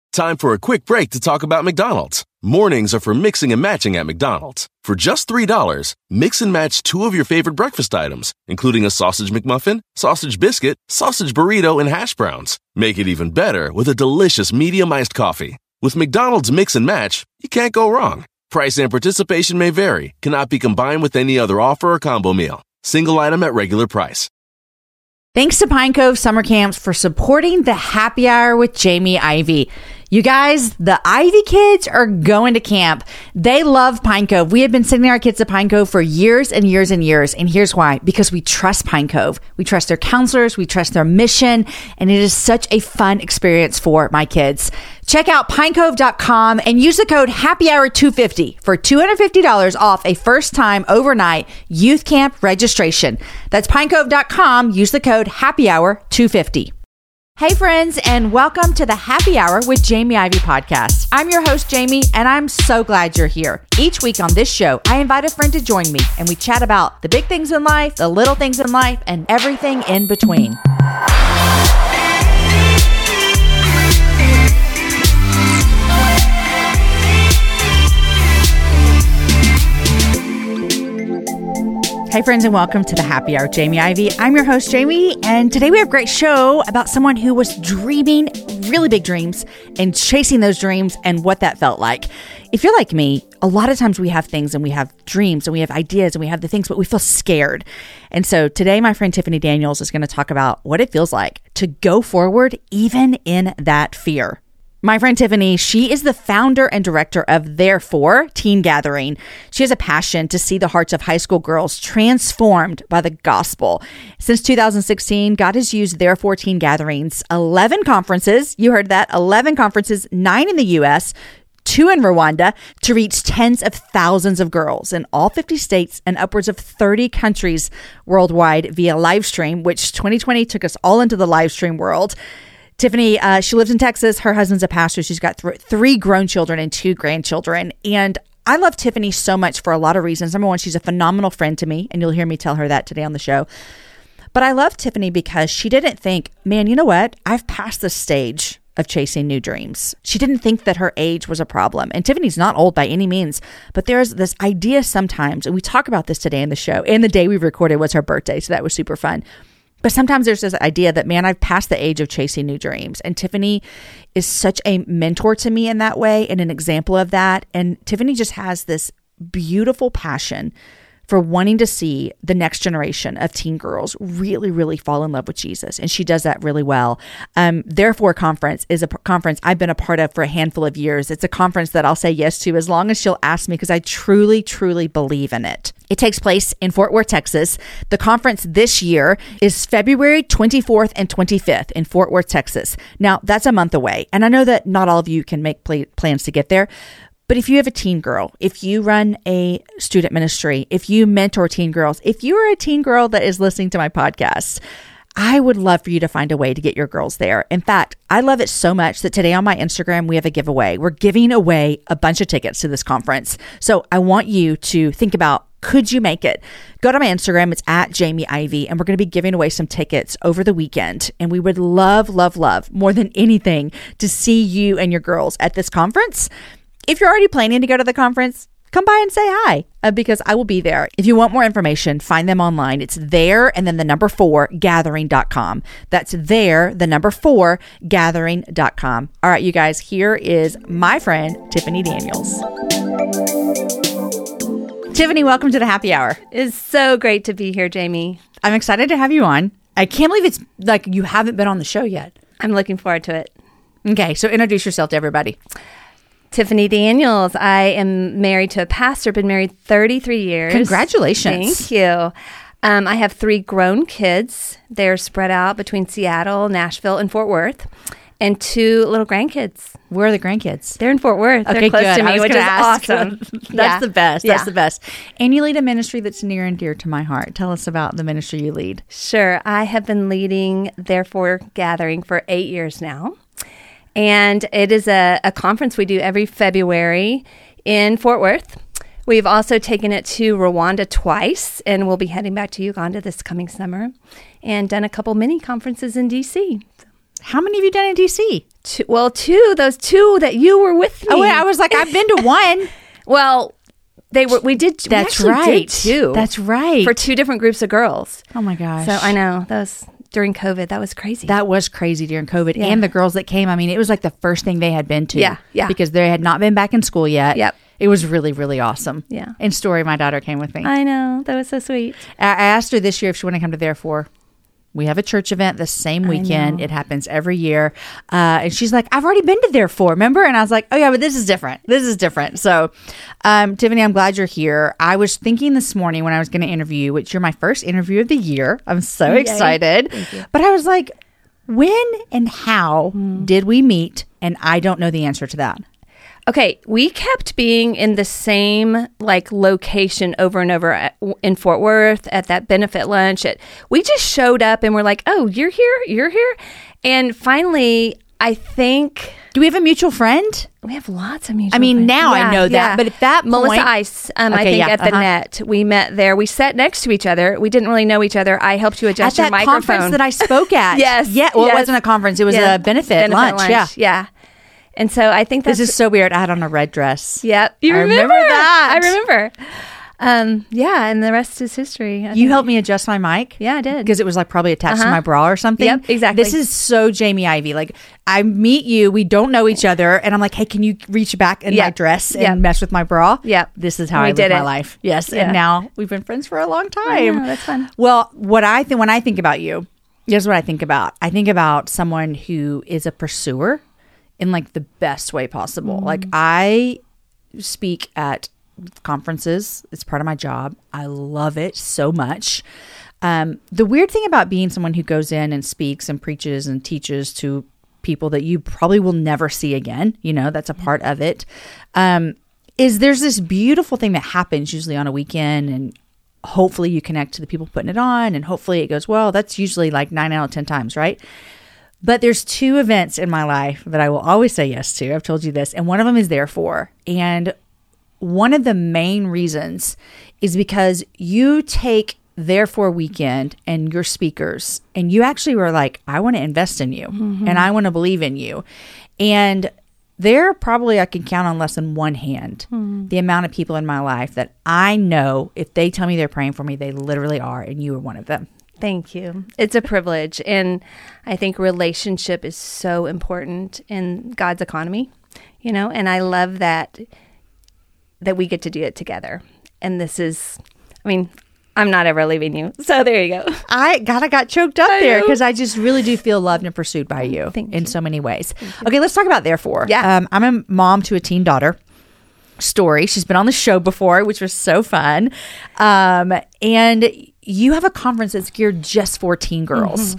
Time for a quick break to talk about McDonald's. Mornings are for mixing and matching at McDonald's. For just $3, mix and match 2 of your favorite breakfast items, including a sausage McMuffin, sausage biscuit, sausage burrito, and hash browns. Make it even better with a delicious medium iced coffee. With McDonald's Mix and Match, you can't go wrong. Price and participation may vary, cannot be combined with any other offer or combo meal. Single item at regular price. Thanks to Pine Cove Summer Camps for supporting the Happy Hour with Jamie Ivey. You guys, the Ivy kids are going to camp. They love Pine Cove. We have been sending our kids to Pine Cove for years and years and years. And here's why. Because we trust Pine Cove. We trust their counselors. We trust their mission. And it is such a fun experience for my kids. Check out pinecove.com and use the code HAPPYHOUR250 for $250 off a first-time overnight youth camp registration. That's pinecove.com. Use the code HAPPYHOUR250. Hey friends, and welcome to the Happy Hour with Jamie Ivey podcast. I'm your host, Jamie, and I'm so glad you're here. Each week on this show, I invite a friend to join me, and we chat about the big things in life, the little things in life, and everything in between. Hey friends, and welcome to the Happy Hour with Jamie Ivey. I'm your host, Jamie, and today we have a great show about someone who was dreaming really big dreams and chasing those dreams and what that felt like. If you're like me, a lot of times we have things and we have dreams and we have ideas and we have the things, but we feel scared. And so today my friend Tiffany Daniels is going to talk about what it feels like to go forward even in that fear. My friend Tiffany, she is the founder and director of Therefore Teen Gathering. She has a passion to see the hearts of high school girls transformed by the gospel. Since 2016, God has used Therefore Teen Gatherings, 11 conferences, you heard that, 11 conferences, 9 in the U.S., 2 in Rwanda, to reach tens of thousands of girls in all 50 states and upwards of 30 countries worldwide via live stream, which 2020 took us all into the live stream world. Tiffany, she lives in Texas. Her husband's a pastor. She's got 3 grown children and 2 grandchildren. And I love Tiffany so much for a lot of reasons. Number one, she's a phenomenal friend to me, and you'll hear me tell her that today on the show. But I love Tiffany because she didn't think, man, you know what? I've passed the stage of chasing new dreams. She didn't think that her age was a problem. And Tiffany's not old by any means, but there's this idea sometimes, and we talk about this today in the show, and the day we recorded was her birthday, so that was super fun. But sometimes there's this idea that, man, I've passed the age of chasing new dreams. And Tiffany is such a mentor to me in that way and an example of that. And Tiffany just has this beautiful passion for wanting to see the next generation of teen girls really, really fall in love with Jesus. And she does that really well. Therefore Conference is a conference I've been a part of for a handful of years. It's a conference that I'll say yes to as long as she'll ask me, because I truly, truly believe in it. It takes place in Fort Worth, Texas. The conference this year is February 24th and 25th in Fort Worth, Texas. Now, that's a month away. And I know that not all of you can make plans to get there. But if you have a teen girl, if you run a student ministry, if you mentor teen girls, if you are a teen girl that is listening to my podcast, I would love for you to find a way to get your girls there. In fact, I love it so much that today on my Instagram, we have a giveaway. We're giving away a bunch of tickets to this conference. So I want you to think about, could you make it? Go to my Instagram. It's at Jamie Ivey, and we're going to be giving away some tickets over the weekend. And we would love, love, love more than anything to see you and your girls at this conference. If you're already planning to go to the conference, come by and say hi, because I will be there. If you want more information, find them online. It's there and then the number 4 gathering.com. That's there, the number 4 gathering.com. All right, you guys, here is my friend, Tiffany Daniels. Tiffany, welcome to the Happy Hour. It's so great to be here, Jamie. I'm excited to have you on. I can't believe it's like you haven't been on the show yet. I'm looking forward to it. Okay, so introduce yourself to everybody. Tiffany Daniels. I am married to a pastor, been married 33 years. Congratulations. Thank you. I have 3 grown kids. They're spread out between Seattle, Nashville, and Fort Worth, and 2 little grandkids. Where are the grandkids? They're in Fort Worth. Okay, they're close good. to me, which is awesome. That's the best. That's the best. And you lead a ministry that's near and dear to my heart. Tell us about the ministry you lead. Sure. I have been leading Therefore Gathering for 8 years now. And it is a conference we do every February in Fort Worth. We've also taken it to Rwanda twice, and we'll be heading back to Uganda this coming summer, and done a couple mini conferences in D.C. How many have you done in DC? Two. Those two that you were with me. Oh, wait, I was like, I've been to one. Well, we did. That's we right. did two. That's right. For two different groups of girls. Oh my gosh. So I know that was during COVID. That was crazy. That was crazy during COVID. Yeah. And the girls that came, I mean, it was like the first thing they had been to. Yeah. Because they had not been back in school yet. Yep. It was really, really awesome. Yeah. And Story, my daughter, came with me. I know. That was so sweet. I asked her this year if she wanted to come to Therefore. We have a church event the same weekend. know. It happens every year. And she's like, I've already been to Therefore, remember? And I was like, oh, yeah, but this is different. This is different. So, Tiffany, I'm glad you're here. I was thinking this morning when I was going to interview you, which you're my first interview of the year. I'm so excited. Thank you. But I was like, when and how did we meet? And I don't know the answer to that. Okay, we kept being in the same location over and over in Fort Worth at that benefit lunch. We just showed up and we're like, "Oh, you're here," and finally, I think do we have a mutual friend? We have lots of mutual. I mean, friends. now I know that, but at that point, Melissa Ice, I think at the Net, we met there. We sat next to each other. We didn't really know each other. I helped you adjust your microphone. At that conference that I spoke at. Yes. Yeah. Well, it wasn't a conference. It was a benefit lunch. Yeah. And so I think this is so weird. I had on a red dress. Yep. You remember that? I remember. Yeah, and the rest is history. You helped me adjust my mic? Yeah, I did. Because it was probably attached to my bra or something. Yep, exactly. This is so Jamie Ivey. I meet you, we don't know each other, and I'm like, hey, can you reach back in my dress and mess with my bra? Yep. This is how I live my life. Yes. Yeah. And now we've been friends for a long time. I know, that's fun. Well, when I think about you, here's what I think about. I think about someone who is a pursuer in the best way possible. I speak at conferences. It's part of my job. I love it so much. The weird thing about being someone who goes in and speaks and preaches and teaches to people that you probably will never see again, that's a part of it, is there's this beautiful thing that happens usually on a weekend, and hopefully you connect to the people putting it on, and hopefully it goes well. That's usually 9 out of 10 times, right? But there's two events in my life that I will always say yes to. I've told you this. And one of them is Therefore. And one of the main reasons is because you take Therefore weekend and your speakers, and you actually were like, I want to invest in you and I want to believe in you. And there probably I can count on less than one hand the amount of people in my life that I know if they tell me they're praying for me, they literally are. And you were one of them. Thank you. It's a privilege. And I think relationship is so important in God's economy, and I love that we get to do it together. And this is, I'm not ever leaving you. So there you go. I got choked up there because I just really do feel loved and pursued by you in so many ways. Okay, let's talk about Therefore. Yeah. I'm a mom to a teen daughter. Story. She's been on the show before, which was so fun. And you have a conference that's geared just for teen girls.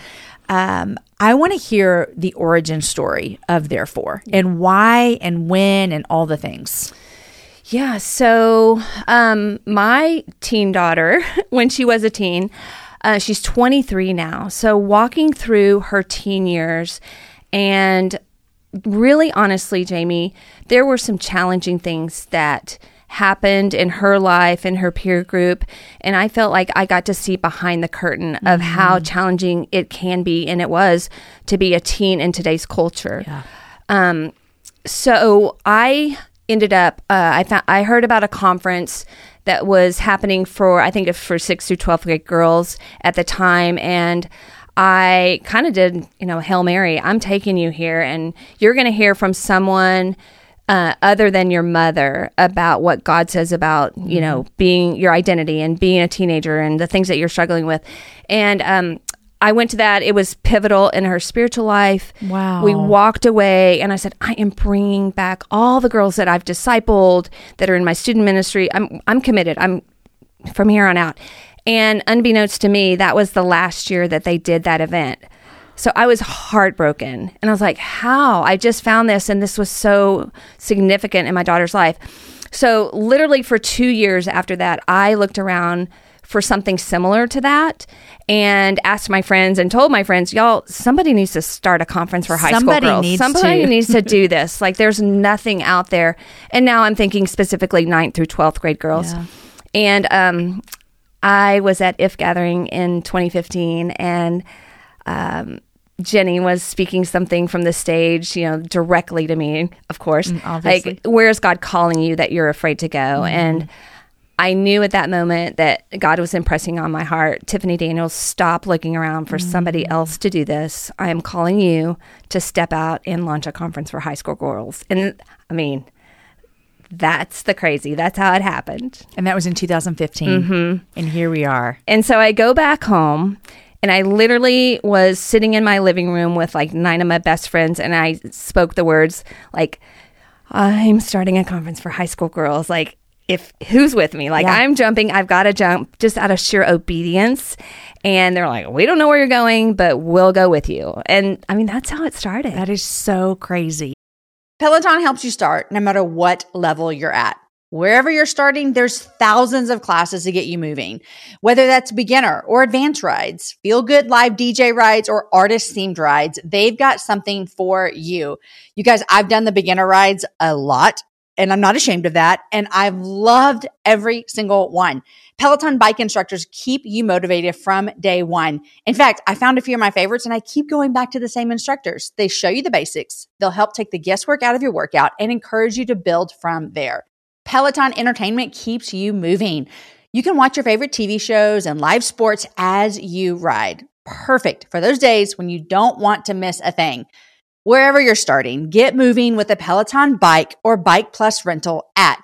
I want to hear the origin story of Therefore and why and when and all the things. Yeah. So my teen daughter, when she was a teen, she's 23 now. So walking through her teen years, and really honestly, Jamie, there were some challenging things that happened in her life, in her peer group. And I felt like I got to see behind the curtain of how challenging it can be, and it was, to be a teen in today's culture. Yeah. So I ended up, I heard about a conference that was happening for 6th through 12th grade girls at the time. And I kind of did, Hail Mary, I'm taking you here, and you're going to hear from someone other than your mother about what God says about, being your identity and being a teenager and the things that you're struggling with. And I went to that. It was pivotal in her spiritual life. Wow. We walked away, and I said, I am bringing back all the girls that I've discipled that are in my student ministry. I'm committed. I'm from here on out. And unbeknownst to me, that was the last year that they did that event. So I was heartbroken, and I was like, how? I just found this, and this was so significant in my daughter's life. So literally for 2 years after that, I looked around for something similar to that and asked my friends and told my friends, y'all, somebody needs to start a conference for high school girls. Somebody needs to do this. There's nothing out there. And now I'm thinking specifically 9th through 12th grade girls. Yeah. And I was at IF Gathering in 2015, and Jenny was speaking something from the stage, directly to me, of course. Obviously. Like, where's God calling you that you're afraid to go? And I knew at that moment that God was impressing on my heart, Tiffany Daniels, stop looking around for somebody else to do this. I am calling you to step out and launch a conference for high school girls. And I mean, that's how it happened. And that was in 2015. And here we are. And so I go back home, and I literally was sitting in my living room with like 9 of my best friends, and I spoke the words like, I'm starting a conference for high school girls. Like, who's with me? Like, I'm jumping, I've got to jump just out of sheer obedience. And they're like, we don't know where you're going, but we'll go with you. And I mean, that's how it started. That is so crazy. Peloton helps you start no matter what level you're at. Wherever you're starting, there's thousands of classes to get you moving. Whether that's beginner or advanced rides, feel good live DJ rides, or artist themed rides, they've got something for you. You guys, I've done the beginner rides a lot, and I'm not ashamed of that. And I've loved every single one. Peloton bike instructors keep you motivated from day one. In fact, I found a few of my favorites, and I keep going back to the same instructors. They show you the basics. They'll help take the guesswork out of your workout and encourage you to build from there. Peloton Entertainment keeps you moving. You can watch your favorite TV shows and live sports as you ride. Perfect for those days when you don't want to miss a thing. Wherever you're starting, get moving with a Peloton bike or Bike Plus rental at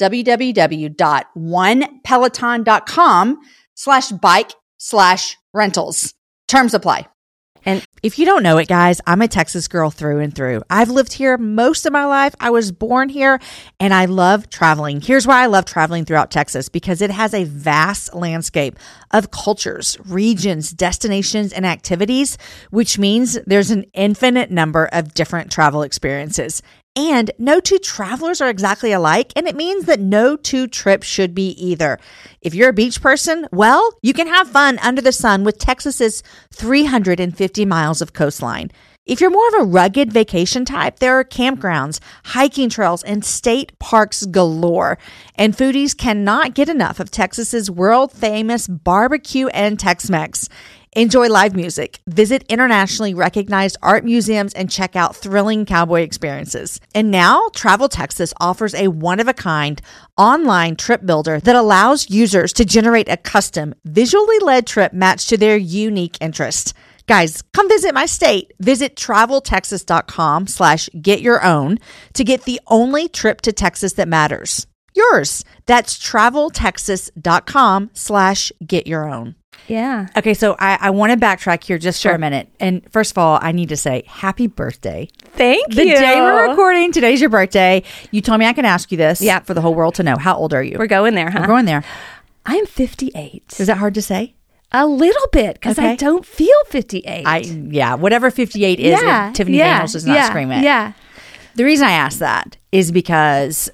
www.onepeloton.com/bike/rentals. Terms apply. And if you don't know it, guys, I'm a Texas girl through and through. I've lived here most of my life. I was born here, and I love traveling. Here's why I love traveling throughout Texas, because it has a vast landscape of cultures, regions, destinations, and activities, which means there's an infinite number of different travel experiences. And no two travelers are exactly alike, and it means that no two trips should be either. If you're a beach person, well, you can have fun under the sun with Texas's 350 miles of coastline. If you're more of a rugged vacation type, there are campgrounds, hiking trails, and state parks galore. And foodies cannot get enough of Texas's world-famous barbecue and Tex-Mex. Enjoy live music, visit internationally recognized art museums, and check out thrilling cowboy experiences. And now, Travel Texas offers a one-of-a-kind online trip builder that allows users to generate a custom, visually led trip matched to their unique interests. Guys, come visit my state. Visit traveltexas.com/getyourown to get the only trip to Texas that matters. Yours. That's traveltexas.com/getyourown. Yeah. Okay, so I want to backtrack here just for a minute. And first of all, I need to say happy birthday. Thank you. The day we're recording, today's your birthday. You told me I can ask you this for the whole world to know. How old are you? We're going there, huh? We're going there. I'm 58. Is that hard to say? A little bit, because I don't feel 58. Whatever 58 is, Tiffany Daniels does not scream it. Yeah. The reason I asked that is because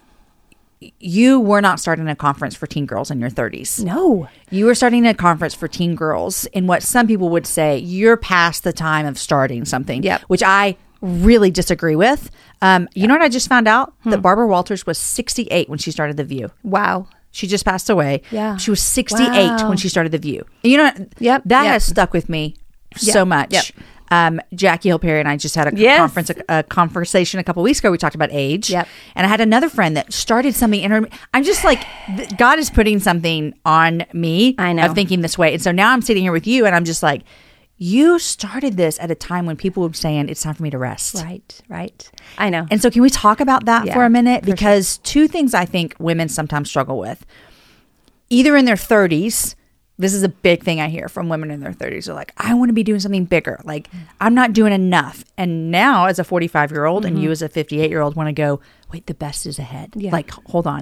you were not starting a conference for teen girls in your 30s. No. You were starting a conference for teen girls in what some people would say you're past the time of starting something, which I really disagree with. You know what I just found out? That Barbara Walters was 68 when she started The View. Wow. She just passed away. Yeah. She was 68 when she started The View. You know, that has stuck with me so much. Jackie Hill Perry and I just had a conversation a couple weeks ago. We talked about age. And I had another friend that started something in her. I'm just like, God is putting something on me. I know. Of thinking this way. And so now I'm sitting here with you, and I'm just like, you started this at a time when people were saying it's time for me to rest. Right. I know. And so can we talk about that for a minute? Because two things I think women sometimes struggle with. Either in their 30s, this is a big thing I hear from women in their 30s. They're like, I want to be doing something bigger. Like, I'm not doing enough. And now as a 45-year-old and you as a 58-year-old want to go, wait, the best is ahead. Like, hold on.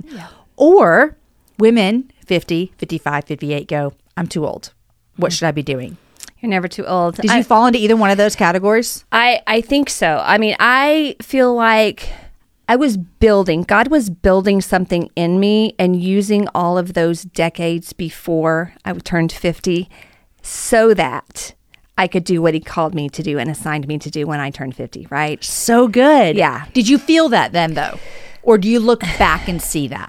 Or women, 50, 55, 58, go, I'm too old. What should I be doing? You're never too old. Did you fall into either one of those categories? I think so. I mean, I feel like God was building something in me and using all of those decades before I turned 50 so that I could do what he called me to do and assigned me to do when I turned 50, right? So good. Yeah. Did you feel that then, though? Or do you look back and see that?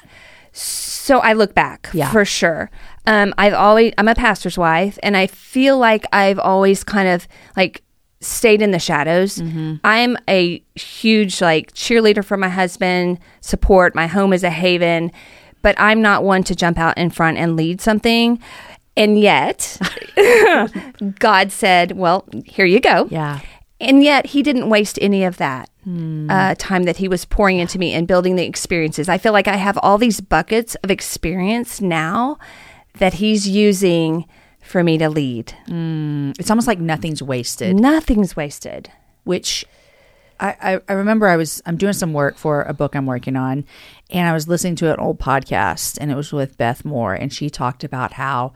So I look back for sure. I'm a pastor's wife, and I feel like I've always kind of like stayed in the shadows. I'm a huge like cheerleader for my husband, support. My home is a haven, but I'm not one to jump out in front and lead something. And yet, God said, well, here you go. Yeah. And yet he didn't waste any of that time that he was pouring into me and building the experiences. I feel like I have all these buckets of experience now that he's using for me to lead. It's almost like nothing's wasted. Nothing's wasted. Which I remember I'm doing some work for a book I'm working on, and I was listening to an old podcast, and it was with Beth Moore, and she talked about how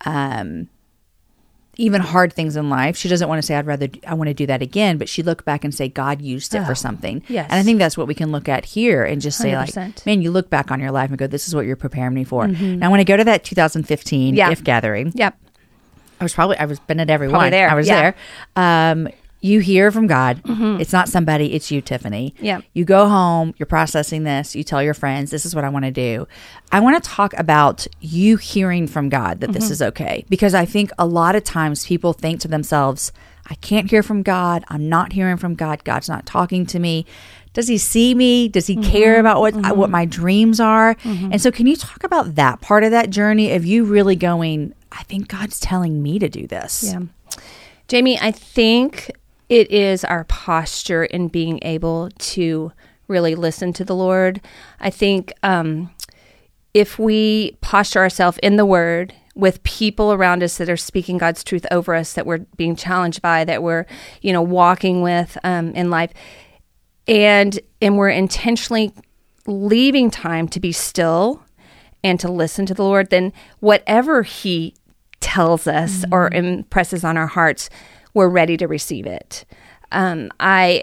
even hard things in life, she doesn't want to say I want to do that again, but she looked back and say God used it for something. Yes. And I think that's what we can look at here and just say 100%. like, man, you look back on your life and go, this is what you're preparing me for. Now when I go to that 2015 IF gathering, Yep. I was been at every Probably one. there. I was Yeah. there. You hear from God. It's not somebody, it's you, Tiffany. Yep. You go home, you're processing this, you tell your friends, this is what I want to do. I want to talk about you hearing from God that this is okay. Because I think a lot of times people think to themselves, I can't hear from God. I'm not hearing from God. God's not talking to me. Does he see me? Does he care about what my dreams are? And so can you talk about that part of that journey of you really going, I think God's telling me to do this. Yeah. Jamie, I think it is our posture in being able to really listen to the Lord. I think if we posture ourselves in the Word with people around us that are speaking God's truth over us, that we're being challenged by, that we're, walking with in life, and we're intentionally leaving time to be still and to listen to the Lord, then whatever he tells us or impresses on our hearts, we're ready to receive it. I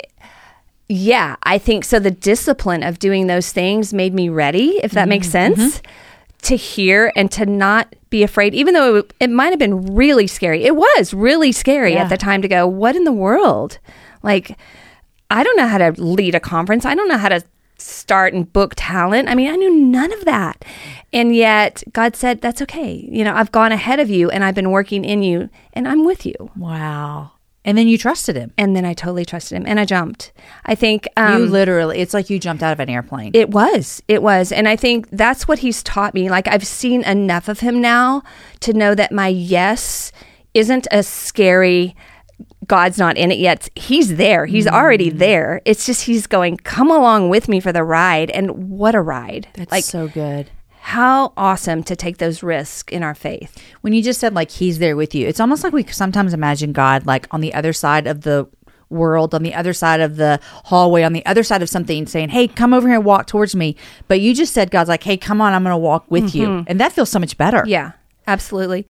think so. The discipline of doing those things made me ready, if that makes sense, to hear and to not be afraid, even though it might have been really scary. It was really scary at the time to go, what in the world? Like, I don't know how to lead a conference. I don't know how to start and book talent. I mean, I knew none of that. And yet God said, that's okay. I've gone ahead of you and I've been working in you and I'm with you. Wow. And then you trusted him. And then I totally trusted him and I jumped. I think you literally, it's like you jumped out of an airplane. It was. And I think that's what he's taught me. Like, I've seen enough of him now to know that my yes isn't a scary, God's not in it yet. He's there. He's already there. It's just he's going, come along with me for the ride. And what a ride. That's so good. How awesome to take those risks in our faith. When you just said like he's there with you, it's almost like we sometimes imagine God like on the other side of the world, on the other side of the hallway, on the other side of something saying, hey, come over here and walk towards me. But you just said God's like, hey, come on, I'm going to walk with you. And that feels so much better. Yeah, absolutely.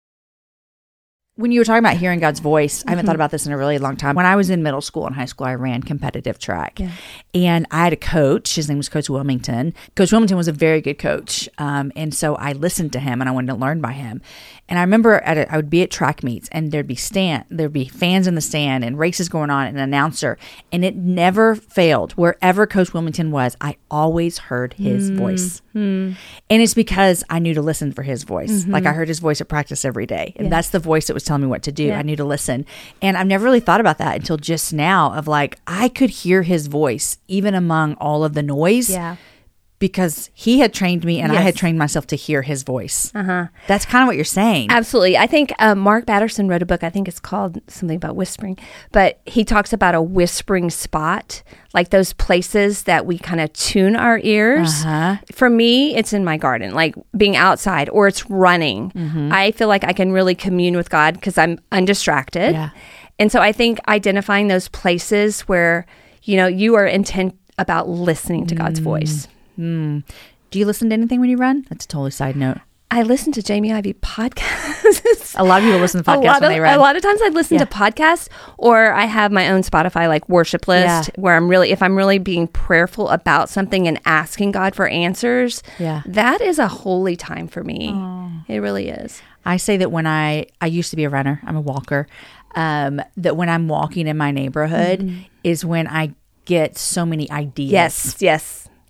When you were talking about hearing God's voice, I haven't thought about this in a really long time. When I was in middle school and high school, I ran competitive track. Yeah. And I had a coach. His name was Coach Wilmington. Coach Wilmington was a very good coach. And so I listened to him and I wanted to learn by him. And I remember I would be at track meets and there'd be fans in the stand and races going on and an announcer. And it never failed. Wherever Coach Wilmington was, I always heard his voice. And it's because I knew to listen for his voice. Like I heard his voice at practice every day. And that's the voice that was telling me what to do. I knew to listen. And I've never really thought about that until just now of like, I could hear his voice even among all of the noise. Yeah. Because he had trained me and I had trained myself to hear his voice. That's kind of what you're saying. Absolutely. I think Mark Batterson wrote a book, I think it's called something about whispering, but he talks about a whispering spot, like those places that we kind of tune our ears. For me, it's in my garden, like being outside, or it's running. I feel like I can really commune with God because I'm undistracted. Yeah. And so I think identifying those places where, you are intent about listening to God's voice. Do you listen to anything when you run? That's a totally side note. I listen to Jamie Ivey podcasts. A lot of people listen to podcasts when they run. A lot of times I listen to podcasts, or I have my own Spotify like worship list where if I'm really being prayerful about something and asking God for answers, that is a holy time for me. It really is. I say that when I used to be a runner, I'm a walker, that when I'm walking in my neighborhood is when I get so many ideas. Yes.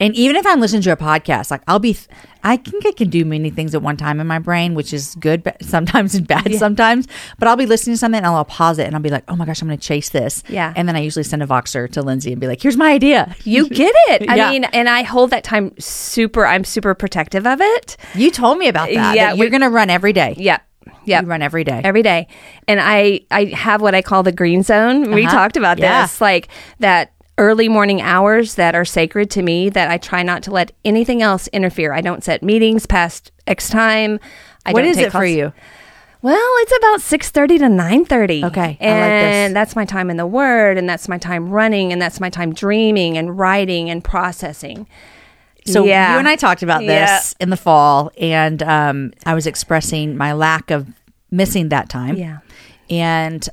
And even if I'm listening to a podcast, like I think I can do many things at one time in my brain, which is good but sometimes and bad sometimes. But I'll be listening to something and I'll pause it and I'll be like, oh my gosh, I'm going to chase this. Yeah. And then I usually send a Voxer to Lindsay and be like, here's my idea. You get it. I mean, and I hold that time I'm super protective of it. You told me about that. Yeah, that you're going to run every day. Yeah. You run every day. Every day. And I have what I call the green zone. We talked about this. Like that early morning hours that are sacred to me, that I try not to let anything else interfere. I don't set meetings past X time. What is it for you? Well, it's about 6:30 to 9:30. Okay. And I like this. That's my time in the Word, and that's my time running, and that's my time dreaming and writing and processing. So you and I talked about this in the fall, and I was expressing my lack of missing that time. Yeah. And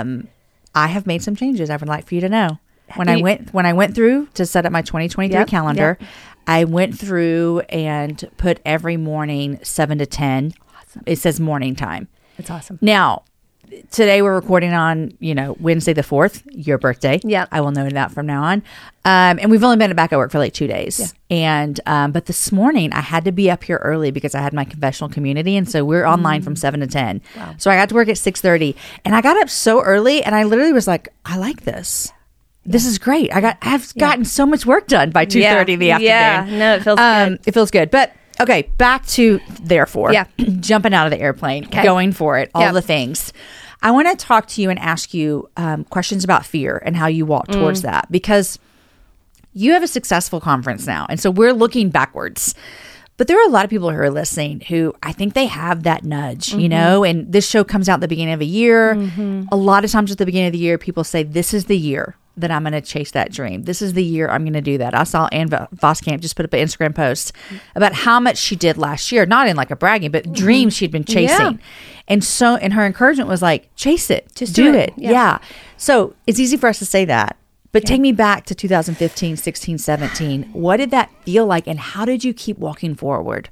I have made some changes I would like for you to know. When I went through to set up my 2023 calendar, I went through and put every morning 7 to 10. Awesome. It says morning time. That's awesome. Now, today we're recording on, Wednesday the 4th, your birthday. Yeah. I will know that from now on. And we've only been back at work for like 2 days. Yeah. And, but this morning I had to be up here early because I had my confessional community. And so we're online from 7 to 10. Wow. So I got to work at 6:30 and I got up so early and I literally was like, I like this. This is great. I've gotten so much work done by 2:30 in the afternoon. Yeah, no, it feels good. It feels good. But okay, back to therefore. Yeah. Jumping out of the airplane, going for it, all the things. I want to talk to you and ask you questions about fear and how you walk towards that, because you have a successful conference now. And so we're looking backwards. But there are a lot of people who are listening who I think they have that nudge, and this show comes out at the beginning of a year. A lot of times at the beginning of the year, people say, this is the year that I'm going to chase that dream. This is the year I'm going to do that. I saw Ann Voskamp just put up an Instagram post about how much she did last year, not in like a bragging, but dreams she'd been chasing. And her encouragement was like, chase it, just do it. Yeah. So it's easy for us to say that, but take me back to 2015, 16, 17. What did that feel like? And how did you keep walking forward?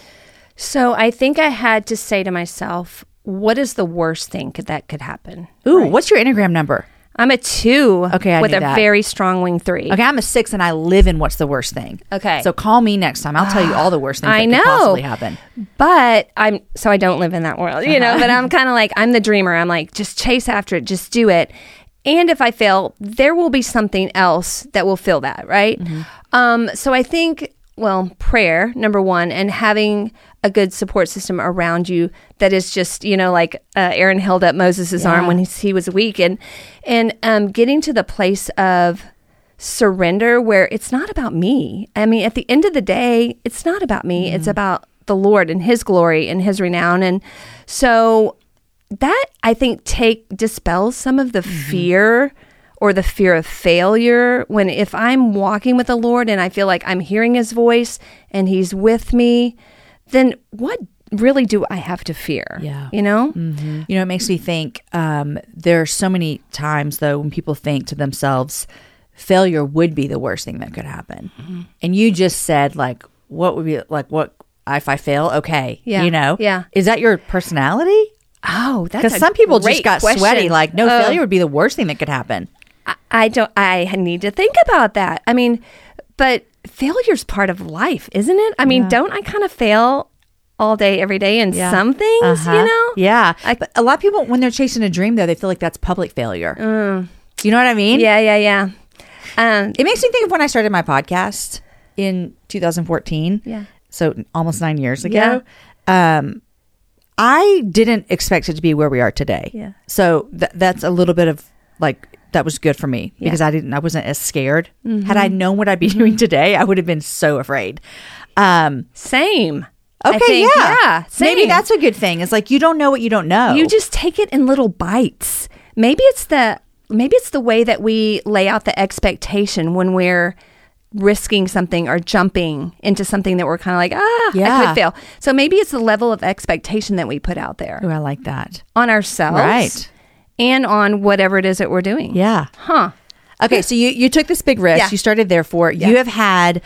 So I think I had to say to myself, what is the worst thing that could happen? Ooh, what's your Enneagram number? I'm a 2 with a that. very strong wing 3. Okay, I'm a 6 and I live in what's the worst thing. Okay. So call me next time. I'll tell you all the worst things that could possibly happen. But I don't live in that world, but I'm kind of like, I'm the dreamer. I'm like, just chase after it, just do it. And if I fail, there will be something else that will fill that, right? So I think, prayer, number one, and having a good support system around you that is just, like Aaron held up Moses' arm when he was weak. And getting to the place of surrender where it's not about me. I mean, at the end of the day, it's not about me. It's about the Lord and his glory and his renown. And so that, I think, dispels some of the fear or the fear of failure if I'm walking with the Lord and I feel like I'm hearing his voice and he's with me, then what really do I have to fear? Yeah. It makes me think there are so many times, though, when people think to themselves, failure would be the worst thing that could happen. And you just said, like, what would be, like, what if I fail? Okay. Yeah. Yeah. Is that your personality? Oh, that's because some people just got question. Sweaty. Like, no, failure would be the worst thing that could happen. I need to think about that. I mean, but failure's part of life, isn't it? I mean, don't I kind of fail all day, every day in some things, Yeah. But a lot of people, when they're chasing a dream, though, they feel like that's public failure. You know what I mean? Yeah. It makes me think of when I started my podcast in 2014. Yeah. So almost 9 years ago. Yeah. I didn't expect it to be where we are today. Yeah. So that's a little bit of like, that was good for me because I wasn't as scared. Had I known what I'd be doing today, I would have been so afraid. Same. Okay. Yeah. Same. Maybe that's a good thing. It's like, you don't know what you don't know. You just take it in little bites. Maybe it's the way that we lay out the expectation when we're risking something or jumping into something that we're kind of like, I could fail. So maybe it's the level of expectation that we put out there. Oh, I like that. On ourselves. Right. And on whatever it is that we're doing. Yeah. Huh. Okay, so you took this big risk. Yeah. You started Therefore. Yeah. You have had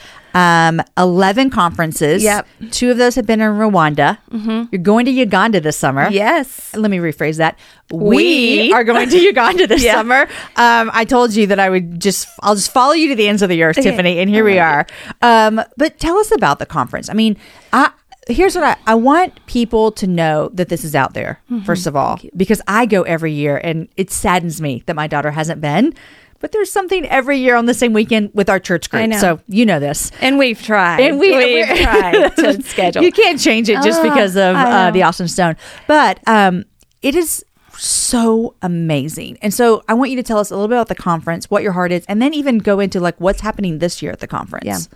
11 conferences. Yep. 2 of those have been in Rwanda. You're going to Uganda this summer. Yes. Let me rephrase that. We We are going to Uganda this Yeah. summer. I told you that I'll just follow you to the ends of the earth, Tiffany, and here we are. But tell us about the conference. I mean, here's what I want people to know that this is out there, first of all, because I go every year and it saddens me that my daughter hasn't been. But there's something every year on the same weekend with our church group. I know. So you know this. And we've tried. And we've tried to schedule. You can't change it just because of I know. the Awesome Stone. But it is so amazing. And so I want you to tell us a little bit about the conference, what your heart is, and then even go into like what's happening this year at the conference. Yeah.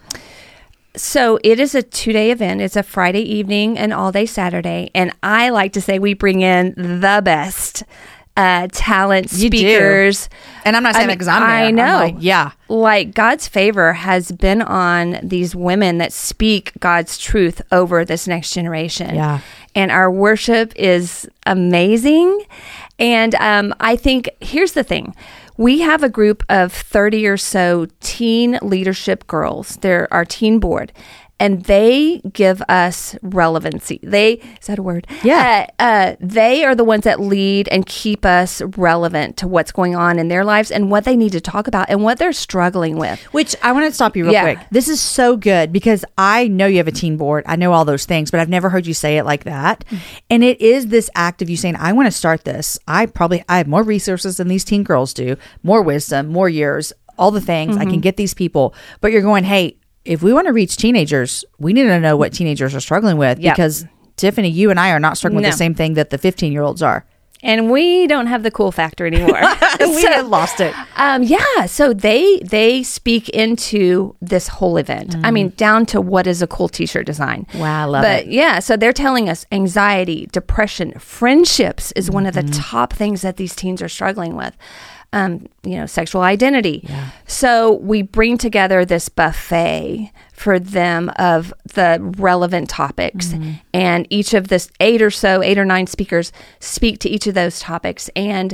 So it is a 2-day event. It's a Friday evening and all day Saturday. And I like to say we bring in the best talent You do. speakers. And I'm not saying that because I'm there. I I'm know. like, yeah. Like God's favor has been on these women that speak God's truth over this next generation. Yeah. And our worship is amazing. And I think here's the thing. We have a group of 30 or so teen leadership girls. They're our teen board. And they give us relevancy. Is that a word? Yeah. They are the ones that lead and keep us relevant to what's going on in their lives and what they need to talk about and what they're struggling with. Which I want to stop you real Yeah. quick. This is so good because I know you have a teen board. I know all those things, but I've never heard you say it like that. And it is this act of you saying, I want to start this. I have more resources than these teen girls do, more wisdom, more years, all the things. I can get these people. But you're going, hey, if we want to reach teenagers, we need to know what teenagers are struggling with Yep. because Tiffany, you and I are not struggling with No. the same thing that the 15-year-olds are. And we don't have the cool factor anymore. We had lost it. So they speak into this whole event. I mean, down to what is a cool t-shirt design. Wow, I love but it. yeah, so they're telling us anxiety, depression, friendships is one of the top things that these teens are struggling with. Sexual identity. Yeah. So we bring together this buffet for them of the relevant topics. And each of this 8 or 9 speakers speak to each of those topics. And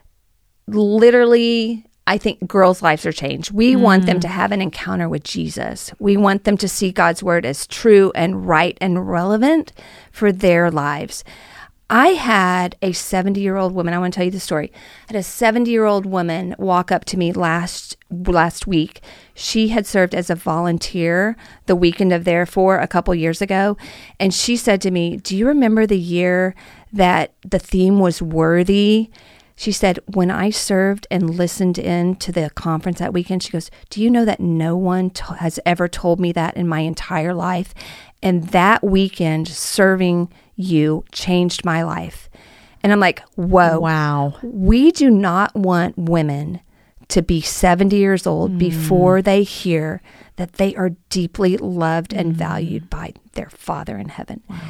literally, I think girls' lives are changed. We want them to have an encounter with Jesus. We want them to see God's word as true and right and relevant for their lives. I had a 70-year-old woman. I want to tell you the story. I had a 70-year-old woman walk up to me last week. She had served as a volunteer the weekend of Therefore a couple years ago. And she said to me, do you remember the year that the theme was worthy? She said, when I served and listened in to the conference that weekend, she goes, do you know that no one has ever told me that in my entire life? And that weekend serving you changed my life. And I'm like, whoa. Wow. We do not want women to be 70 years old before they hear that they are deeply loved and valued by their Father in heaven. Wow.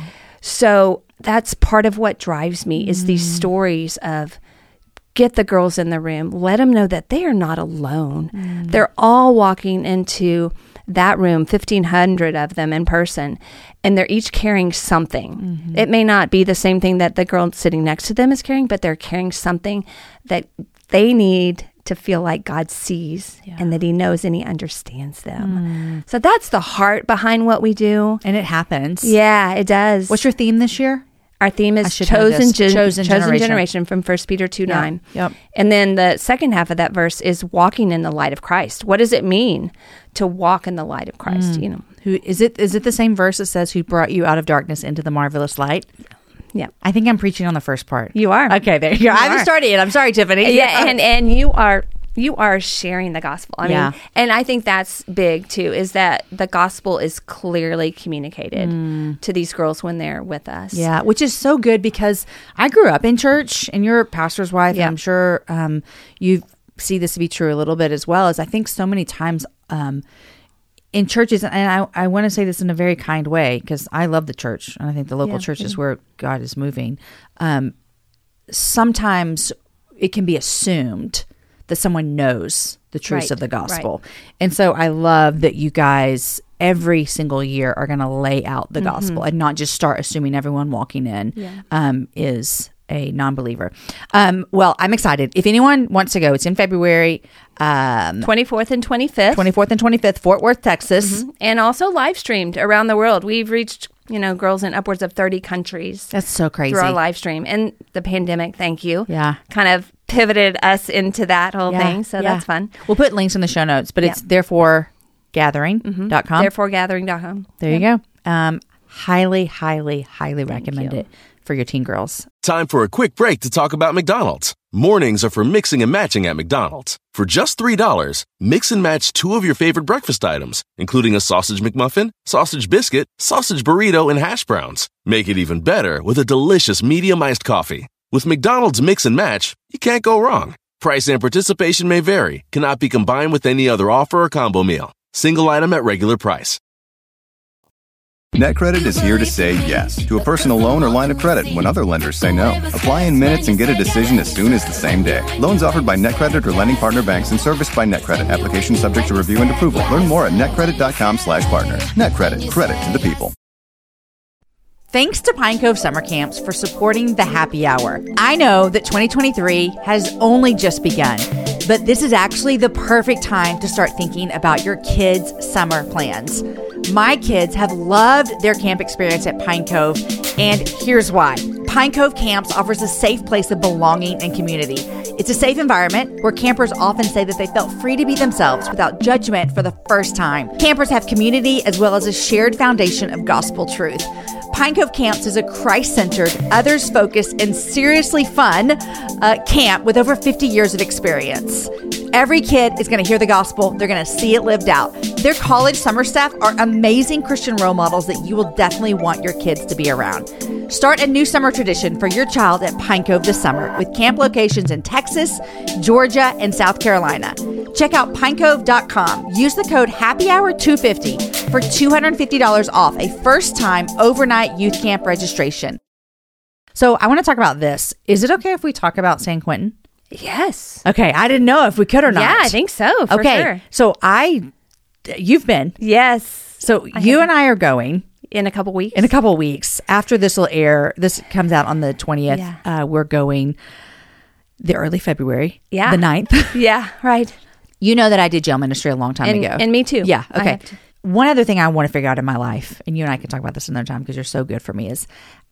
So that's part of what drives me is these stories of get the girls in the room, let them know that they are not alone. They're all walking into that room, 1,500 of them in person, and they're each carrying something. It may not be the same thing that the girl sitting next to them is carrying, but they're carrying something that they need to feel like God sees and that he knows and he understands them. So that's the heart behind what we do. And it happens. Yeah, it does. What's your theme this year? Our theme is should know chosen this. Chosen generation from 1 Peter 2:9. Yep. And then the second half of that verse is walking in the light of Christ. What does it mean to walk in the light of Christ? Who is it? Is it the same verse that says, "Who brought you out of darkness into the marvelous light"? Yeah. I think I'm preaching on the first part. You are. Okay, there you go. I haven't are. started yet. I'm sorry, Tiffany. Yeah, and you are sharing the gospel. I mean, and I think that's big too, is that the gospel is clearly communicated to these girls when they're with us. Yeah, which is so good because I grew up in church and you're a pastor's wife. And I'm sure you see this to be true a little bit as well. As I think so many times in churches, and I want to say this in a very kind way because I love the church and I think the local church is where God is moving. Sometimes it can be assumed that someone knows the truths of the gospel. And so I love that you guys every single year are going to lay out the gospel and not just start assuming everyone walking in is a non-believer. Well, I'm excited. If anyone wants to go, it's in February. 24th and 25th. 24th and 25th, Fort Worth, Texas. And also live streamed around the world. We've reached, girls in upwards of 30 countries. That's so crazy. Through our live stream. And the pandemic, thank you. Yeah. Kind of pivoted us into that whole thing. So that's fun. We'll put links in the show notes, but it's thereforegathering.com. Thereforegathering.com. There you go. Highly, highly, highly recommend it for your teen girls. Time for a quick break to talk about McDonald's. Mornings are for mixing and matching at McDonald's. For just $3, mix and match 2 of your favorite breakfast items, including a sausage McMuffin, sausage biscuit, sausage burrito, and hash browns. Make it even better with a delicious medium iced coffee. With McDonald's Mix and Match, you can't go wrong. Price and participation may vary, cannot be combined with any other offer or combo meal. Single item at regular price. NetCredit is here to say yes to a personal loan or line of credit when other lenders say no. Apply in minutes and get a decision as soon as the same day. Loans offered by NetCredit or lending partner banks and serviced by NetCredit. Application subject to review and approval. Learn more at netcredit.com/partner. NetCredit. Credit to the people. Thanks to Pine Cove Summer Camps for supporting the happy hour. I know that 2023 has only just begun, but this is actually the perfect time to start thinking about your kids' summer plans. My kids have loved their camp experience at Pine Cove, and here's why. Pine Cove Camps offers a safe place of belonging and community. It's a safe environment where campers often say that they felt free to be themselves without judgment for the first time. Campers have community as well as a shared foundation of gospel truth. Pine Cove Camps is a Christ-centered, others-focused, and seriously fun camp with over 50 years of experience. Every kid is going to hear the gospel. They're going to see it lived out. Their college summer staff are amazing Christian role models that you will definitely want your kids to be around. Start a new summer tradition for your child at Pine Cove this summer with camp locations in Texas, Georgia, and South Carolina. Check out pinecove.com. Use the code HAPPYHOUR250 for $250 off a first-time overnight youth camp registration. So I want to talk about this. Is it okay if we talk about San Quentin? Yes. Okay, I didn't know if we could or not. Yeah, I think so. For sure. So you've been. Yes. So you and I are going. In a couple weeks. In a couple weeks. After this will air, this comes out on the 20th. Yeah. We're going the early February. Yeah. The 9th. Yeah, right. You know that I did jail ministry a long time ago. And me too. Yeah, okay. One other thing I want to figure out in my life, and you and I can talk about this another time because you're so good for me, is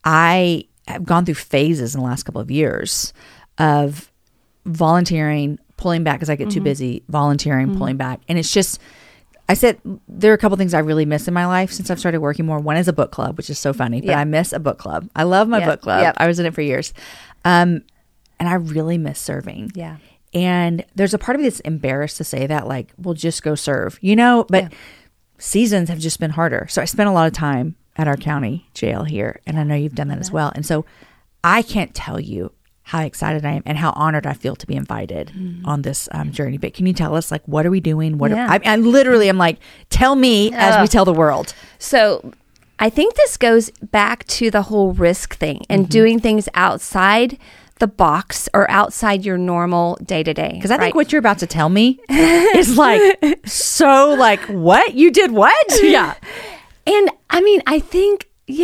I have gone through phases in the last couple of years of volunteering, pulling back because I get too busy, volunteering, pulling back. And it's just, I said, there are a couple things I really miss in my life since I've started working more. One is a book club, which is so funny, but I miss a book club. I love my book club. Yep. I was in it for years. And I really miss serving. Yeah. And there's a part of me that's embarrassed to say that, like, well, just go serve, but seasons have just been harder. So I spent a lot of time at our county jail here, and I know you've done that as well. And so I can't tell you how excited I am and how honored I feel to be invited on this journey. But can you tell us, like, what are we doing? I literally am like, tell me as we tell the world. So I think this goes back to the whole risk thing and doing things outside the box or outside your normal day-to-day. Because I think what you're about to tell me is like, so like, what? You did what? Yeah. And I mean, I think,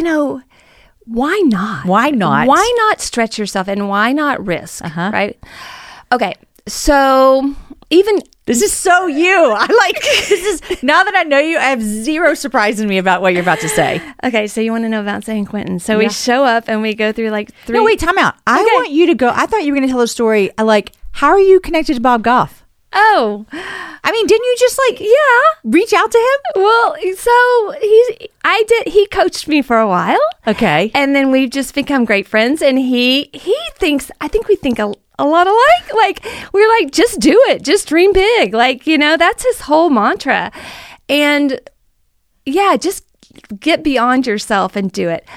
why not? Why not? Why not stretch yourself and why not risk? Right? Okay. So even this is so you. Now that I know you, I have zero surprise in me about what you're about to say. Okay. So you want to know about San Quentin. So we show up and we go through like 3. No, wait, time out. I want you to go. I thought you were going to tell a story. How are you connected to Bob Goff? Oh, I mean, didn't you just reach out to him? Well, so he coached me for a while. Okay. And then we've just become great friends. And I think we think a lot alike. Like, we're like, just do it. Just dream big. Like, that's his whole mantra. And just get beyond yourself and do it.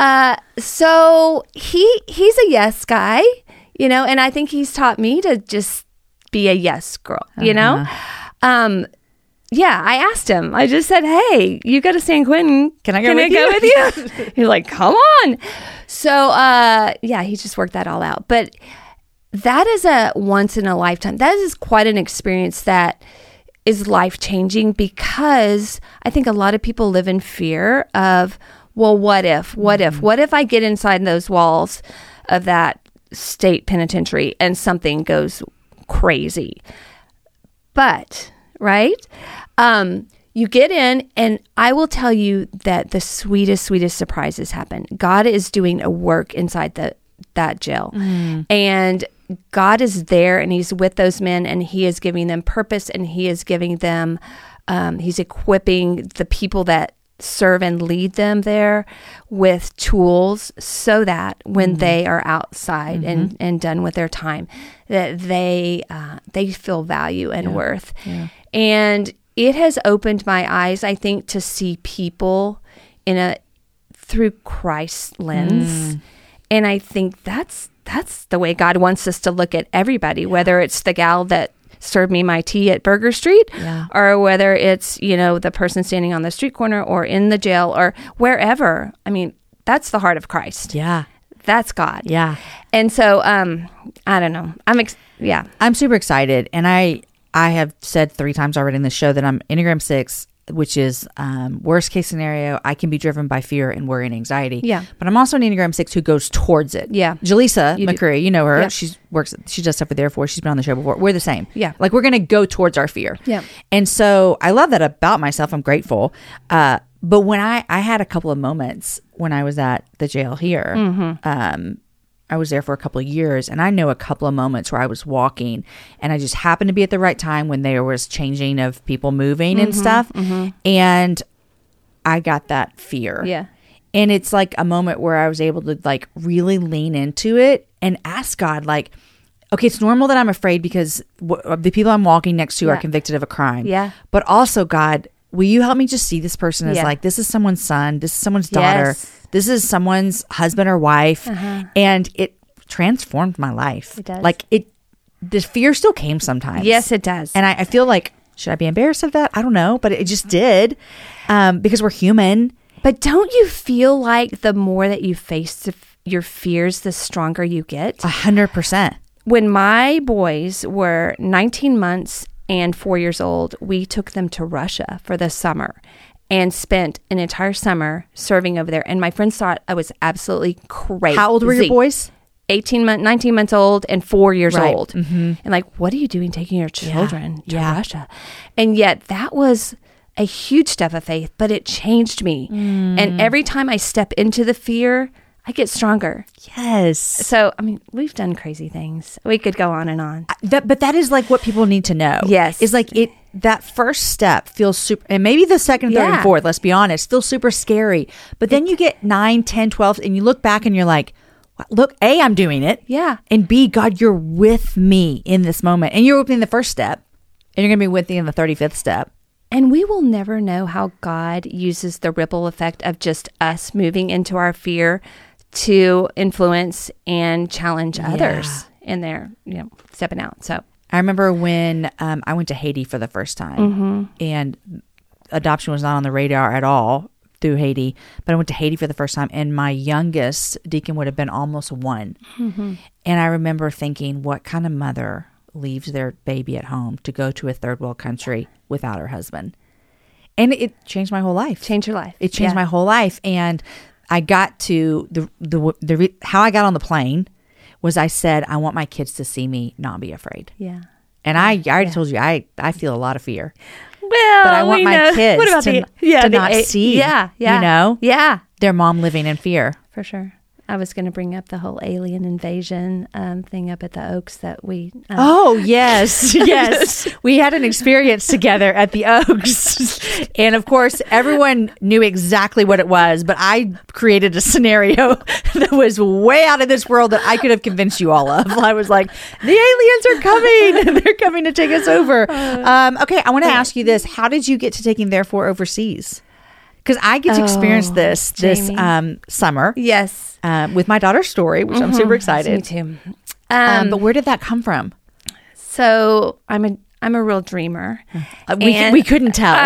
So he's a yes guy, and I think he's taught me to just be a yes girl, I asked him. I just said, hey, you go to San Quentin. Can I go with you? He's like, come on. So, he just worked that all out. But that is a once in a lifetime. That is quite an experience that is life-changing because I think a lot of people live in fear of, well, what if I get inside those walls of that state penitentiary and something goes crazy. But, right? You get in, and I will tell you that the sweetest surprises happen. God is doing a work inside that jail. And God is there, and he's with those men, and he is giving them purpose, and he is giving them, he's equipping the people that serve and lead them there with tools so that when they are outside and done with their time, that they feel value and worth. Yeah. And it has opened my eyes, I think, to see people through Christ's lens. And I think that's the way God wants us to look at everybody, whether it's the gal that served me my tea at Burger Street, or whether it's, the person standing on the street corner or in the jail or wherever. I mean, that's the heart of Christ. Yeah. That's God. Yeah. And so, I don't know. I'm super excited. And I have said 3 times already in the show that I'm Enneagram 6, which is worst case scenario, I can be driven by fear and worry and anxiety. Yeah. But I'm also an Enneagram 6 who goes towards it. Yeah. Jaleesa McCreary, you know her. Yeah. She does stuff with the Air Force. She's been on the show before. We're the same. Yeah. Like we're going to go towards our fear. Yeah. And so I love that about myself. I'm grateful. But when I had a couple of moments when I was at the jail here, I was there for a couple of years, and I know a couple of moments where I was walking and I just happened to be at the right time when there was changing of people moving and stuff. And I got that fear. Yeah. And it's like a moment where I was able to like really lean into it and ask God, like, okay, it's normal that I'm afraid because the people I'm walking next to are convicted of a crime. Yeah. But also, God, will you help me just see this person as like, this is someone's son, this is someone's daughter, this is someone's husband or wife. And it transformed my life. It does. Like the fear still came sometimes. Yes, it does. And I feel like, should I be embarrassed of that? I don't know, but it just did because we're human. But don't you feel like the more that you face your fears, the stronger you get? 100%. When my boys were 19 months and 4 years old, we took them to Russia for the summer and spent an entire summer serving over there. And my friends thought I was absolutely crazy. How old were your boys? 19 months old and 4 years old. And like, what are you doing taking your children to Russia? And yet that was a huge step of faith, but it changed me. And every time I step into the fear, I get stronger. Yes. So, I mean, we've done crazy things. We could go on and on. But that is like what people need to know. Yes. Is like that first step feels super, and maybe the second, third, and fourth, let's be honest, feels super scary. But then you get 9, 10, 12, and you look back and you're like, look, A, I'm doing it. Yeah. And B, God, you're with me in this moment. And you're opening the first step, and you're going to be with me in the 35th step. And we will never know how God uses the ripple effect of just us moving into our fear to influence and challenge others in their, stepping out. So I remember when I went to Haiti for the first time, and adoption was not on the radar at all through Haiti, but I went to Haiti for the first time, and my youngest, Deacon, would have been almost 1. And I remember thinking, what kind of mother leaves their baby at home to go to a third world country without her husband? And it changed my whole life. Change your life. It changed my whole life. And I got to how I got on the plane was I said, I want my kids to see me not be afraid. Yeah. And I already told you, I feel a lot of fear. Well, but I want my kids to not see, their mom living in fear. For sure. I was going to bring up the whole alien invasion thing up at the Oaks that we... Oh, yes. Yes. We had an experience together at the Oaks. And of course, everyone knew exactly what it was, but I created a scenario that was way out of this world that I could have convinced you all of. I was like, the aliens are coming. They're coming to take us over. Okay, I want to ask you this. How did you get to taking Therefore overseas? Because I get to experience this summer. Yes. With my daughter Story, which I'm super excited. Me too. But where did that come from? So I'm a real dreamer. We couldn't tell.